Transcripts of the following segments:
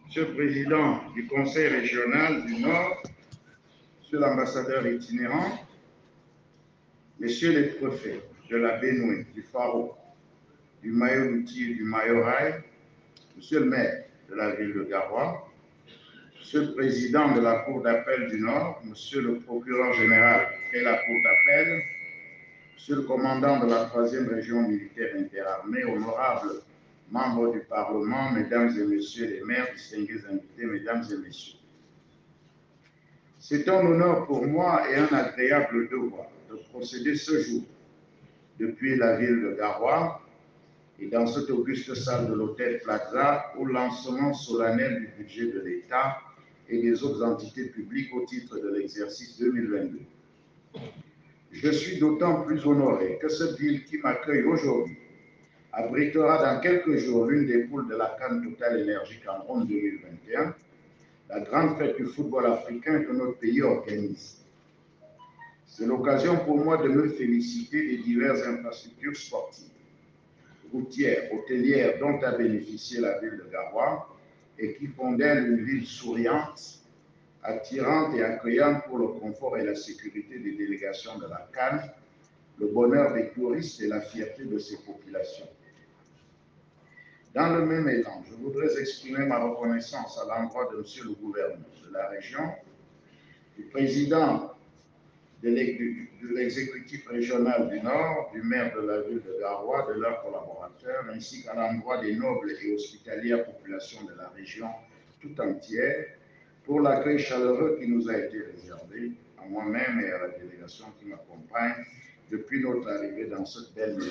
Monsieur le Président du Conseil régional du Nord, Monsieur l'ambassadeur itinérant, Messieurs les préfets de la Bénoué, du Faro, du Mayo-Louti et du Mayo-Rail, Monsieur le maire de la ville de Garoua, Monsieur le Président de la Cour d'appel du Nord, Monsieur le procureur général et la Cour d'appel, Monsieur le commandant de la 3e région militaire interarmée, honorables membres du Parlement, Mesdames et Messieurs les maires, distingués invités, Mesdames et Messieurs. C'est un honneur pour moi et un agréable devoir de procéder ce jour, depuis la ville de Garoua et dans cette auguste salle de l'Hôtel Plaza, au lancement solennel du budget de l'État et des autres entités publiques au titre de l'exercice 2022. Je suis d'autant plus honoré que cette ville qui m'accueille aujourd'hui abritera dans quelques jours l'une des poules de la CAN Total Énergie Cameroun 2021, la grande fête du football africain que notre pays organise. C'est l'occasion pour moi de me féliciter des diverses infrastructures sportives, routières, hôtelières dont a bénéficié la ville de Garoua et qui font d'elle une ville souriante, attirante et accueillante pour le confort et la sécurité des délégations de la CAN, le bonheur des touristes et la fierté de ses populations. Dans le même élan, je voudrais exprimer ma reconnaissance à l'endroit de Monsieur le gouverneur de la région, du président de l'exécutif régional du Nord, du maire de la ville de Garoua, de leurs collaborateurs, ainsi qu'à l'endroit des nobles et hospitalières populations de la région tout entière, pour l'accueil chaleureux qui nous a été réservé, à moi-même et à la délégation qui m'accompagne, depuis notre arrivée dans cette belle maison.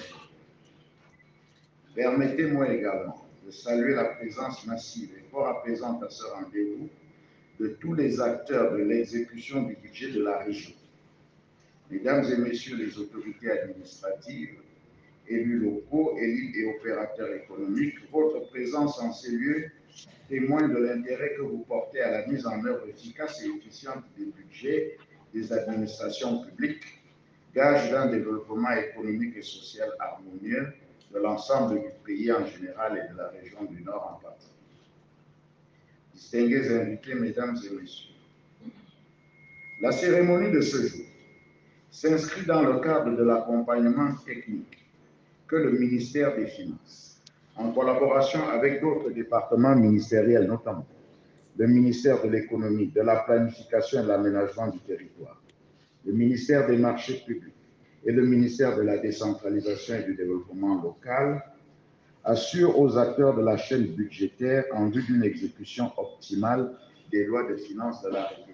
Permettez-moi également de saluer la présence massive et fort apaisante à ce rendez-vous de tous les acteurs de l'exécution du budget de la région. Mesdames et Messieurs les autorités administratives, élus locaux, élus et opérateurs économiques, votre présence en ces lieux témoigne de l'intérêt que vous portez à la mise en œuvre efficace et efficiente des budgets des administrations publiques, gage d'un développement économique et social harmonieux de l'ensemble du pays en général et de la région du Nord en particulier. Distingués invités, Mesdames et Messieurs, la cérémonie de ce jour s'inscrit dans le cadre de l'accompagnement technique que le ministère des Finances, en collaboration avec d'autres départements ministériels, notamment le ministère de l'Économie, de la Planification et de l'Aménagement du territoire, le ministère des Marchés publics et le ministère de la Décentralisation et du Développement local, assure aux acteurs de la chaîne budgétaire en vue d'une exécution optimale des lois de finances de la République.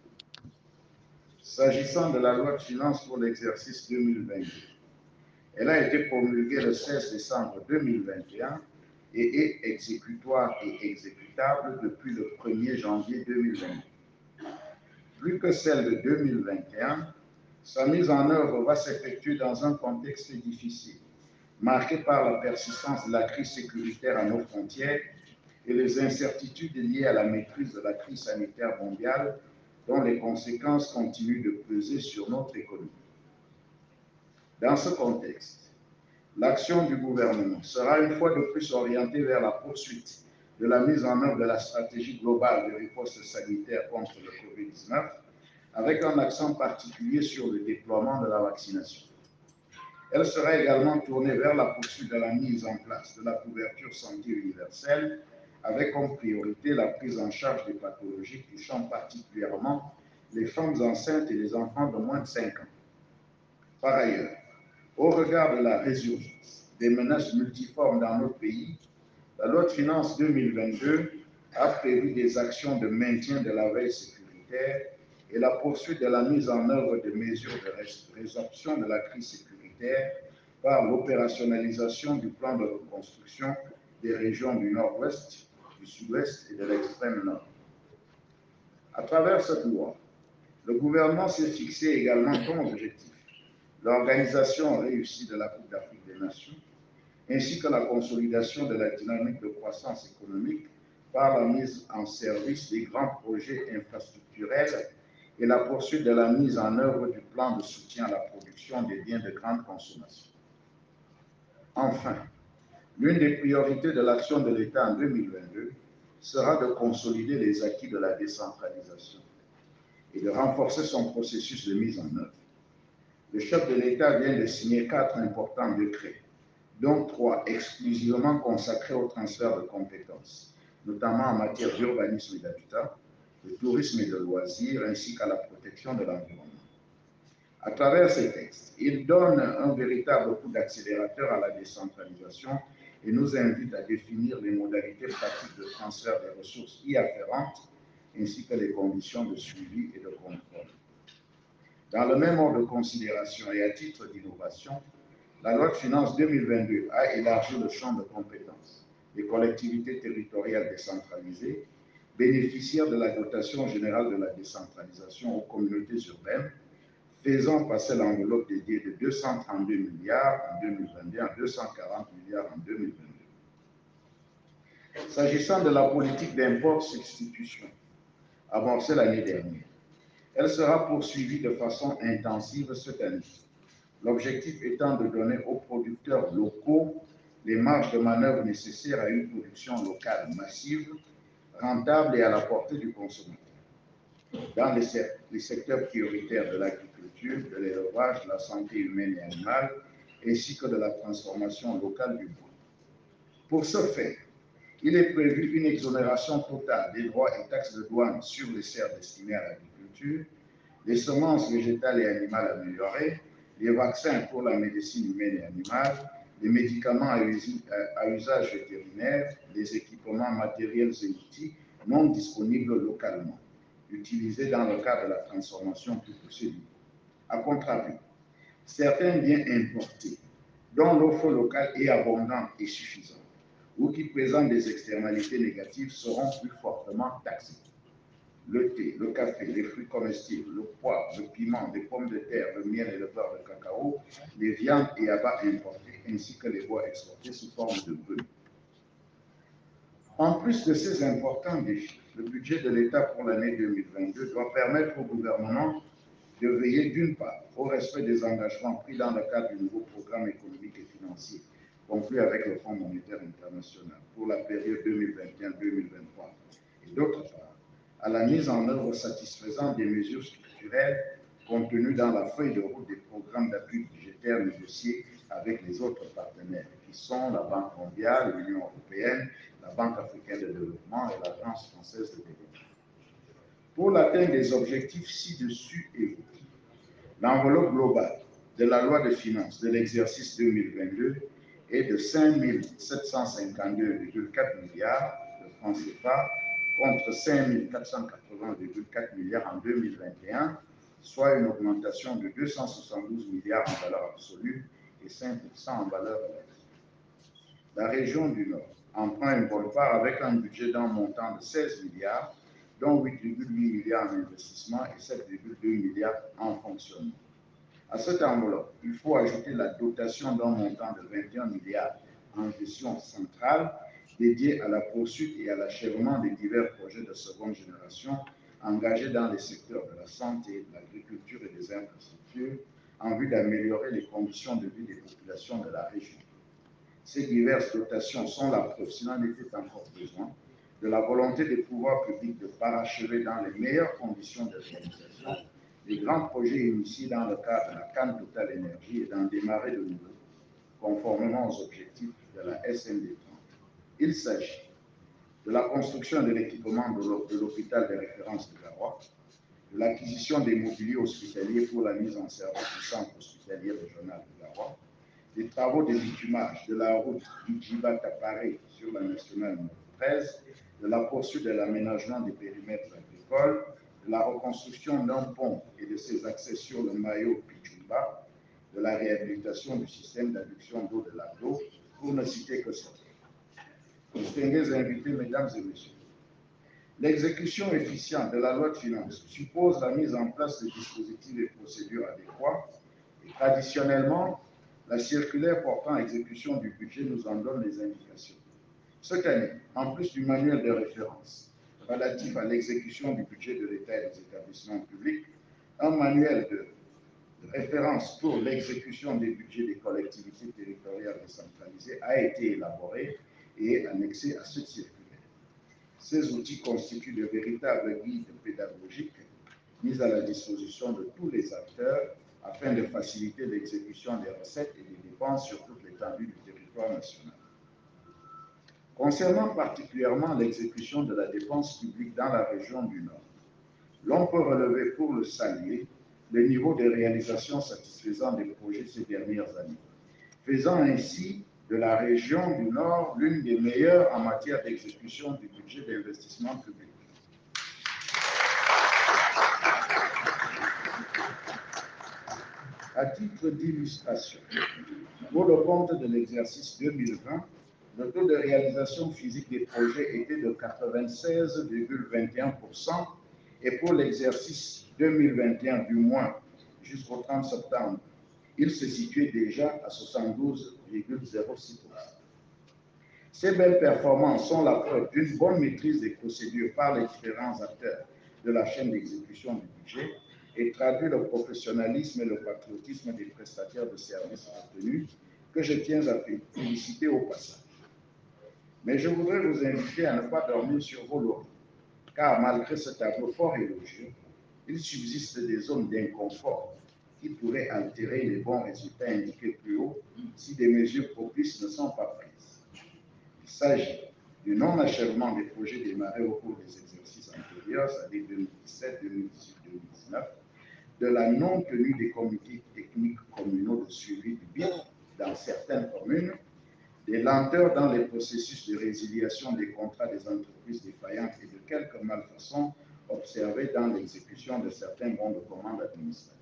S'agissant de la loi de finances pour l'exercice 2022, elle a été promulguée le 16 décembre 2021 et est exécutoire et exécutable depuis le 1er janvier 2022. Plus que celle de 2021, sa mise en œuvre va s'effectuer dans un contexte difficile, marqué par la persistance de la crise sécuritaire à nos frontières et les incertitudes liées à la maîtrise de la crise sanitaire mondiale dont les conséquences continuent de peser sur notre économie. Dans ce contexte, l'action du gouvernement sera une fois de plus orientée vers la poursuite de la mise en œuvre de la stratégie globale de riposte sanitaire contre le Covid-19, avec un accent particulier sur le déploiement de la vaccination. Elle sera également tournée vers la poursuite de la mise en place de la couverture santé universelle, avec comme priorité la prise en charge des pathologies touchant particulièrement les femmes enceintes et les enfants de moins de 5 ans. Par ailleurs, au regard de la résurgence des menaces multiformes dans notre pays, la loi de finances 2022 a prévu des actions de maintien de la veille sécuritaire et la poursuite de la mise en œuvre de mesures de résorption de la crise sécuritaire par l'opérationnalisation du plan de reconstruction des régions du Nord-Ouest, du Sud-Ouest et de l'extrême Nord. À travers cette loi, le gouvernement s'est fixé également comme objectif l'organisation réussie de la Coupe d'Afrique des Nations, ainsi que la consolidation de la dynamique de croissance économique par la mise en service des grands projets infrastructurels et la poursuite de la mise en œuvre du plan de soutien à la production des biens de grande consommation. Enfin, l'une des priorités de l'action de l'État en 2022 sera de consolider les acquis de la décentralisation et de renforcer son processus de mise en œuvre. Le chef de l'État vient de signer 4 importants décrets, dont 3 exclusivement consacrés au transfert de compétences, notamment en matière d'urbanisme et d'habitat, de tourisme et de loisirs, ainsi qu'à la protection de l'environnement. À travers ces textes, il donne un véritable coup d'accélérateur à la décentralisation et nous invite à définir les modalités pratiques de transfert des ressources y afférentes, ainsi que les conditions de suivi et de contrôle. Dans le même ordre de considération et à titre d'innovation, la loi de finances 2022 a élargi le champ de compétences des collectivités territoriales décentralisées, bénéficiaires de la dotation générale de la décentralisation aux communautés urbaines, faisant passer l'enveloppe dédiée de 232 milliards en 2021 à 240 milliards en 2022. S'agissant de la politique d'import-substitution amorcée l'année dernière, elle sera poursuivie de façon intensive cette année. L'objectif étant de donner aux producteurs locaux les marges de manœuvre nécessaires à une production locale massive, rentable et à la portée du consommateur. Dans les secteurs prioritaires de l'agriculture, de l'élevage, de la santé humaine et animale, ainsi que de la transformation locale du bois. Pour ce faire, il est prévu une exonération totale des droits et taxes de douane sur les serres destinées à l'agriculture, les semences végétales et animales améliorées, les vaccins pour la médecine humaine et animale, les médicaments à usage vétérinaire, les équipements matériels et outils non disponibles localement, utilisés dans le cadre de la transformation plus poussée du bois. A contrario, certains biens importés, dont l'offre locale est abondante et suffisante, ou qui présentent des externalités négatives, seront plus fortement taxés. Le thé, le café, les fruits comestibles, le poivre, le piment, les pommes de terre, le miel et le beurre de cacao, les viandes et abats importés, ainsi que les bois exportés sous forme de brume. En plus de ces importants défis, le budget de l'État pour l'année 2022 doit permettre au gouvernement de veiller d'une part au respect des engagements pris dans le cadre du nouveau programme économique et financier conclu avec le Fonds monétaire international pour la période 2021-2023 et d'autre part à la mise en œuvre satisfaisante des mesures structurelles contenues dans la feuille de route des programmes d'appui budgétaire négociés avec les autres partenaires qui sont la Banque mondiale, l'Union européenne, la Banque africaine de développement et l'Agence française de développement. Pour l'atteinte des objectifs ci-dessus évoqués, l'enveloppe globale de la loi de finances de l'exercice 2022 est de 5 752,4 milliards de francs CFA contre 5 480,4 milliards en 2021, soit une augmentation de 272 milliards en valeur absolue et 5% en valeur relative. La région du Nord en prend une bonne part avec un budget d'un montant de 16 milliards, dont 8,8 milliards en investissement et 7,2 milliards en fonctionnement. À cette enveloppe, il faut ajouter la dotation d'un montant de 21 milliards en gestion centrale dédiée à la poursuite et à l'achèvement des divers projets de seconde génération engagés dans les secteurs de la santé, de l'agriculture et des infrastructures en vue d'améliorer les conditions de vie des populations de la région. Ces diverses dotations sont la preuve, s'il en était encore besoin, de la volonté des pouvoirs publics de parachever dans les meilleures conditions de réalisation les grands projets initiés dans le cadre de la Cannes Total Énergie et d'en démarrer de nouveaux, conformément aux objectifs de la SND 30. Il s'agit de la construction de l'équipement de l'hôpital de référence de Garoua, de l'acquisition des mobiliers hospitaliers pour la mise en service du centre hospitalier régional de Garoua, des travaux de bitumage de la route Idjiba-Taparé sur la nationale 13, de la poursuite de l'aménagement des périmètres agricoles, de la reconstruction d'un pont et de ses accès sur le maillot Pichumba, de la réhabilitation du système d'adduction d'eau de l'Agdo, pour ne citer que ça. Distingués invités, mesdames et messieurs, l'exécution efficiente de la loi de finances suppose la mise en place de dispositifs et procédures adéquats et traditionnellement, la circulaire portant exécution du budget nous en donne les indications. Cette année, en plus du manuel de référence relatif à l'exécution du budget de l'État et des établissements publics, un manuel de référence pour l'exécution des budgets des collectivités territoriales décentralisées a été élaboré et annexé à cette circulaire. Ces outils constituent de véritables guides pédagogiques mis à la disposition de tous les acteurs afin de faciliter l'exécution des recettes et des dépenses sur toute l'étendue du territoire national. Concernant particulièrement l'exécution de la dépense publique dans la région du Nord, l'on peut relever pour le saluer le niveau de réalisation satisfaisant des projets ces dernières années, faisant ainsi de la région du Nord l'une des meilleures en matière d'exécution du budget d'investissement public. À titre d'illustration, pour le compte de l'exercice 2020, le taux de réalisation physique des projets était de 96,21% et pour l'exercice 2021, du moins jusqu'au 30 septembre, il se situait déjà à 72,06%. Ces belles performances sont la preuve d'une bonne maîtrise des procédures par les différents acteurs de la chaîne d'exécution du budget et traduit le professionnalisme et le patriotisme des prestataires de services retenus que je tiens à féliciter au passage. Mais je voudrais vous inviter à ne pas dormir sur vos lauriers, car malgré ce tableau fort élogieux, il subsiste des zones d'inconfort qui pourraient altérer les bons résultats indiqués plus haut si des mesures propices ne sont pas prises. Il s'agit du non-achèvement des projets démarrés au cours des exercices antérieurs, c'est-à-dire 2017, 2018, 2019, de la non-tenue des comités techniques communaux de suivi du BID dans certaines communes, des lenteurs dans les processus de résiliation des contrats des entreprises défaillantes et de quelques malfaçons observées dans l'exécution de certains bons de commande administratifs.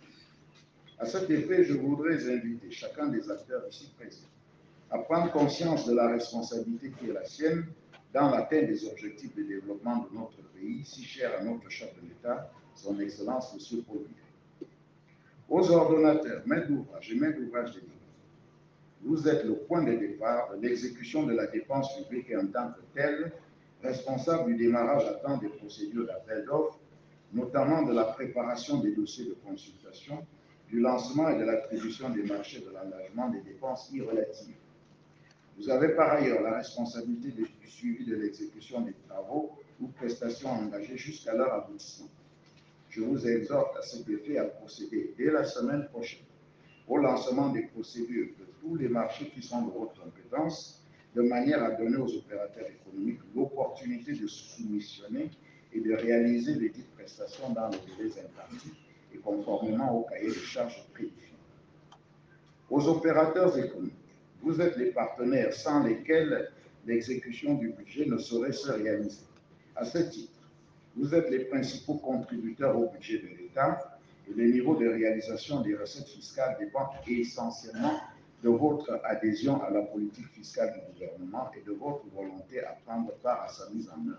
À cet effet, je voudrais inviter chacun des acteurs ici présents à prendre conscience de la responsabilité qui est la sienne dans l'atteinte des objectifs de développement de notre pays, si cher à notre chef de l'État, son Excellence M. Paul Biya. Aux ordonnateurs, maîtres d'ouvrage et maîtres d'ouvrage dédiés, vous êtes le point de départ de l'exécution de la dépense publique et en tant que telle, responsable du démarrage à temps des procédures d'appel d'offres, notamment de la préparation des dossiers de consultation, du lancement et de l'attribution des marchés de l'engagement des dépenses irrelatives. Vous avez par ailleurs la responsabilité du suivi de l'exécution des travaux ou prestations engagées jusqu'à leur aboutissement. Je vous exhorte à cet effet à procéder dès la semaine prochaine au lancement des procédures de tous les marchés qui sont de votre compétence, de manière à donner aux opérateurs économiques l'opportunité de se soumissionner et de réaliser les dites prestations dans les délais impartis et conformément au cahier de charges prédéfini. Aux opérateurs économiques, vous êtes les partenaires sans lesquels l'exécution du budget ne saurait se réaliser. À ce titre, vous êtes les principaux contributeurs au budget de l'État et le niveau de réalisation des recettes fiscales dépend essentiellement de votre adhésion à la politique fiscale du gouvernement et de votre volonté à prendre part à sa mise en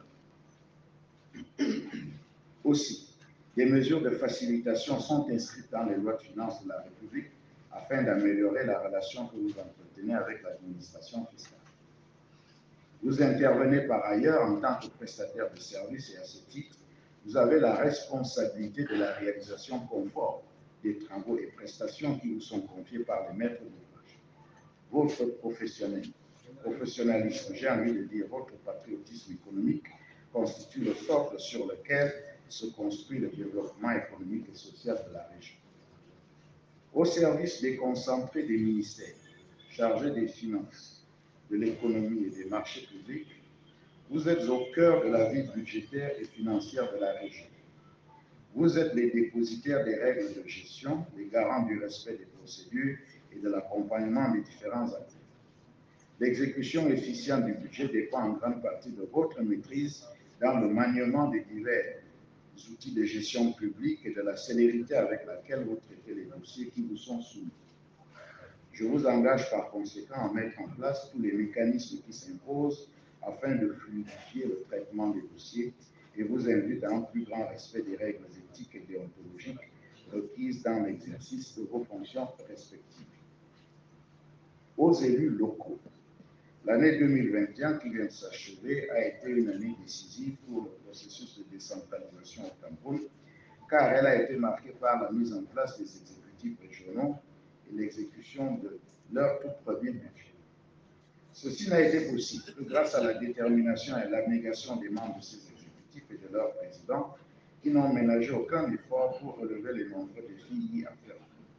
œuvre. Aussi, des mesures de facilitation sont inscrites dans les lois de finances de la République afin d'améliorer la relation que vous entretenez avec l'administration fiscale. Vous intervenez par ailleurs en tant que prestataire de services et à ce titre, vous avez la responsabilité de la réalisation conforme des travaux et prestations qui vous sont confiés par les maîtres d'ouvrage. Votre professionnalisme, j'ai envie de dire votre patriotisme économique, constitue le socle sur lequel se construit le développement économique et social de la région. Au service déconcentré des ministères chargés des finances, de l'économie et des marchés publics, vous êtes au cœur de la vie budgétaire et financière de la région. Vous êtes les dépositaires des règles de gestion, les garants du respect des procédures et de l'accompagnement des différents acteurs. L'exécution efficiente du budget dépend en grande partie de votre maîtrise dans le maniement des divers outils de gestion publique et de la célérité avec laquelle vous traitez les dossiers qui vous sont soumis. Je vous engage par conséquent à mettre en place tous les mécanismes qui s'imposent afin de fluidifier le traitement des dossiers et vous invite à un plus grand respect des règles éthiques et déontologiques requises dans l'exercice de vos fonctions respectives. Aux élus locaux, l'année 2021 qui vient de s'achever a été une année décisive pour le processus de décentralisation au Cameroun, car elle a été marquée par la mise en place des exécutifs régionaux et l'exécution de leur tout premier budget. Ceci n'a été possible que grâce à la détermination et l'abnégation des membres de ces exécutifs et de leurs présidents qui n'ont ménagé aucun effort pour relever les nombreux défis liés à faire.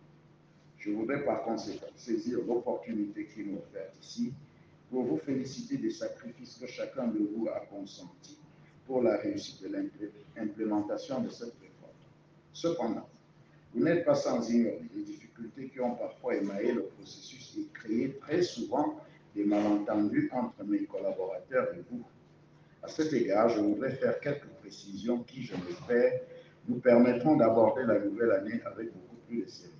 Je voudrais par conséquent saisir l'opportunité qui m'est offerte ici pour vous féliciter des sacrifices que chacun de vous a consentis pour la réussite de l'implémentation de cette réforme. Cependant, vous n'êtes pas sans ignorer les difficultés qui ont parfois émaillé le processus et créé très souvent des malentendus entre mes collaborateurs et vous. À cet égard, je voudrais faire quelques précisions qui, je l'espère, nous permettront d'aborder la nouvelle année avec beaucoup plus de sérénité.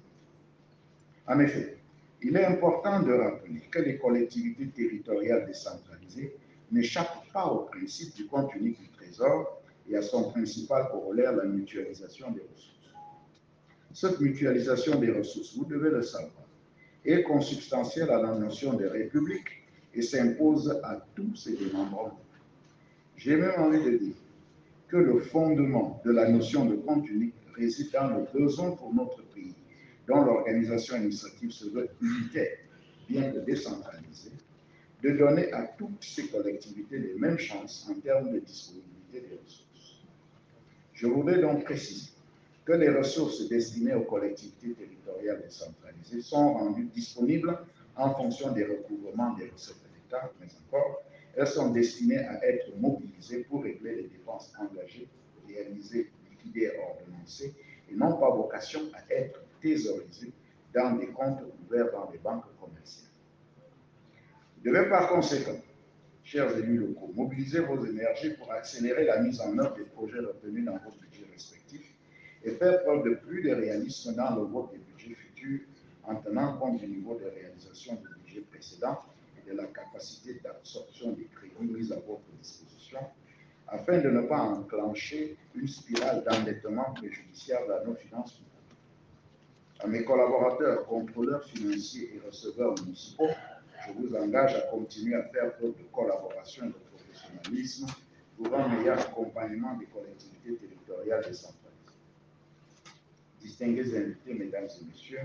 En effet, il est important de rappeler que les collectivités territoriales décentralisées n'échappent pas au principe du compte unique du Trésor et à son principal corollaire, la mutualisation des ressources. Cette mutualisation des ressources, vous devez le savoir, est consubstantielle à la notion de république et s'impose à tous ses démembrements. J'ai même envie de dire que le fondement de la notion de compte unique réside dans le besoin pour notre pays, dont l'organisation administrative se veut unitaire, bien que décentralisée, de donner à toutes ces collectivités les mêmes chances en termes de disponibilité des ressources. Je voudrais donc préciser que les ressources destinées aux collectivités territoriales décentralisées sont rendues disponibles en fonction des recouvrements des recettes de l'État, mais encore, elles sont destinées à être mobilisées pour régler les dépenses engagées, réalisées, liquidées et ordonnancées, et n'ont pas vocation à être thésaurisées dans des comptes ouverts dans les banques commerciales. Vous devez par conséquent, chers élus locaux, mobiliser vos énergies pour accélérer la mise en œuvre des projets retenus dans vos budgets respectifs et faire preuve de plus de réalisme dans le vote des budgets futurs en tenant compte du niveau de réalisation du budget précédent et de la capacité d'absorption des crédits mis à votre disposition, afin de ne pas enclencher une spirale d'endettement préjudiciable à nos finances publiques. À mes collaborateurs, contrôleurs financiers et receveurs municipaux, je vous engage à continuer à faire preuve de collaboration et de professionnalisme pour un meilleur accompagnement des collectivités territoriales décentralisées. Distingués invités, mesdames et messieurs,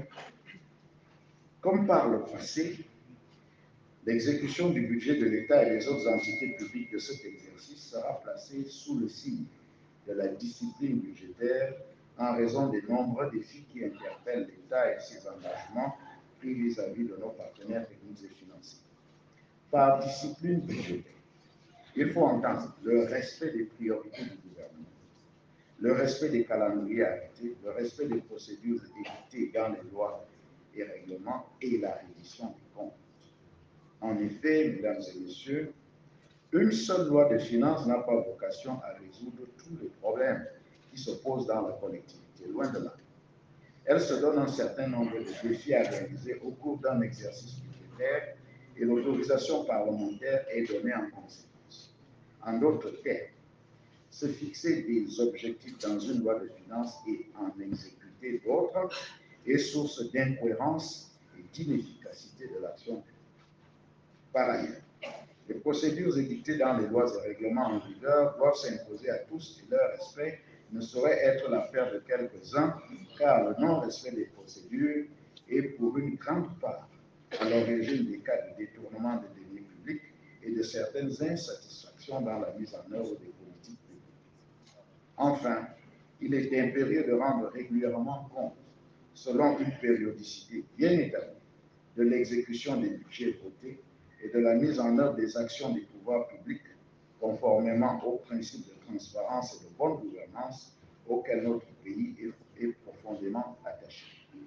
comme par le passé, l'exécution du budget de l'État et des autres entités publiques de cet exercice sera placée sous le signe de la discipline budgétaire en raison des nombreux défis qui interpellent l'État et ses engagements pris vis-à-vis de nos partenaires techniques et financiers. Par discipline budgétaire, il faut entendre le respect des priorités du gouvernement, le respect des calendriers arrêtés, le respect des procédures édictées dans les lois et règlements et la reddition des comptes. En effet, mesdames et messieurs, une seule loi de finances n'a pas vocation à résoudre tous les problèmes qui se posent dans la collectivité, loin de là. Elle se donne un certain nombre de défis à réaliser au cours d'un exercice budgétaire et l'autorisation parlementaire est donnée en conséquence. En d'autres termes, se fixer des objectifs dans une loi de finances et en exécuter d'autres est source d'incohérence et d'inefficacité de l'action publique. Par ailleurs, les procédures édictées dans les lois et règlements en vigueur doivent s'imposer à tous et leur respect ne saurait être l'affaire de quelques-uns, car le non-respect des procédures est pour une grande part à l'origine des cas de détournement de deniers publics et de certaines insatisfactions dans la mise en œuvre des politiques publiques. Enfin, il est impérieux de rendre régulièrement compte, selon une périodicité bien établie, de l'exécution des budgets votés et de la mise en œuvre des actions des pouvoirs publics conformément aux principes de transparence et de bonne gouvernance auxquels notre pays est profondément attaché.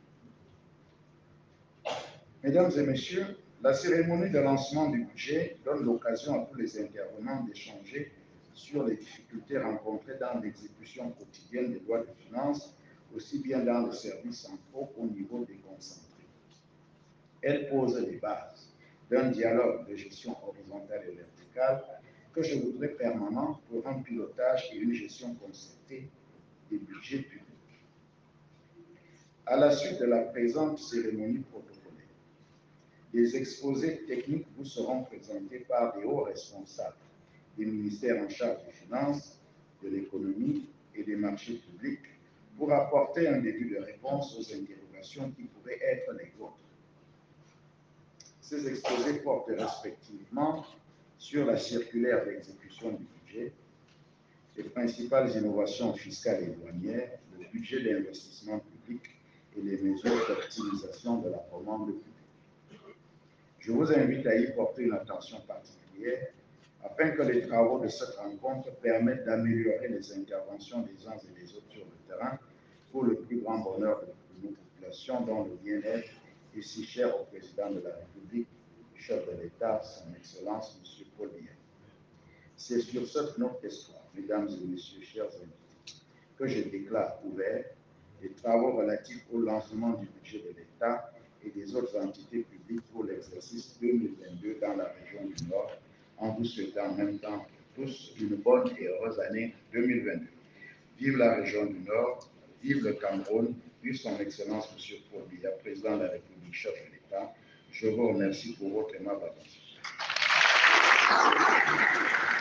Mesdames et messieurs, la cérémonie de lancement du budget donne l'occasion à tous les intervenants d'échanger sur les difficultés rencontrées dans l'exécution quotidienne des lois de finances, aussi bien dans les services centraux qu'au niveau déconcentré. Elle pose les bases d'un dialogue de gestion horizontale et verticale que je voudrais permanent pour un pilotage et une gestion concertée des budgets publics. À la suite de la présente cérémonie protocolaire, des exposés techniques vous seront présentés par des hauts responsables des ministères en charge des finances, de l'économie et des marchés publics pour apporter un début de réponse aux interrogations qui pourraient être les vôtres. Ces exposés portent respectivement sur la circulaire d'exécution du budget, les principales innovations fiscales et douanières, le budget d'investissement public et les mesures d'optimisation de la commande publique. Je vous invite à y porter une attention particulière afin que les travaux de cette rencontre permettent d'améliorer les interventions des uns et des autres sur le terrain pour le plus grand bonheur de nos populations dont le bien-être est si cher au président de la République, chef de l'État, son Excellence, M. Paul Biya. C'est sur cette note d'espoir, mesdames et messieurs, chers invités, que je déclare ouvert les travaux relatifs au lancement du budget de l'État et des autres entités publiques pour l'exercice 2022 dans la région du Nord, en vous souhaitant en même temps tous une bonne et heureuse année 2022. Vive la région du Nord, vive le Cameroun, vive son Excellence M. Paul Biya, président de la République, chef de l'État. Je vous remercie pour votre aimable attention.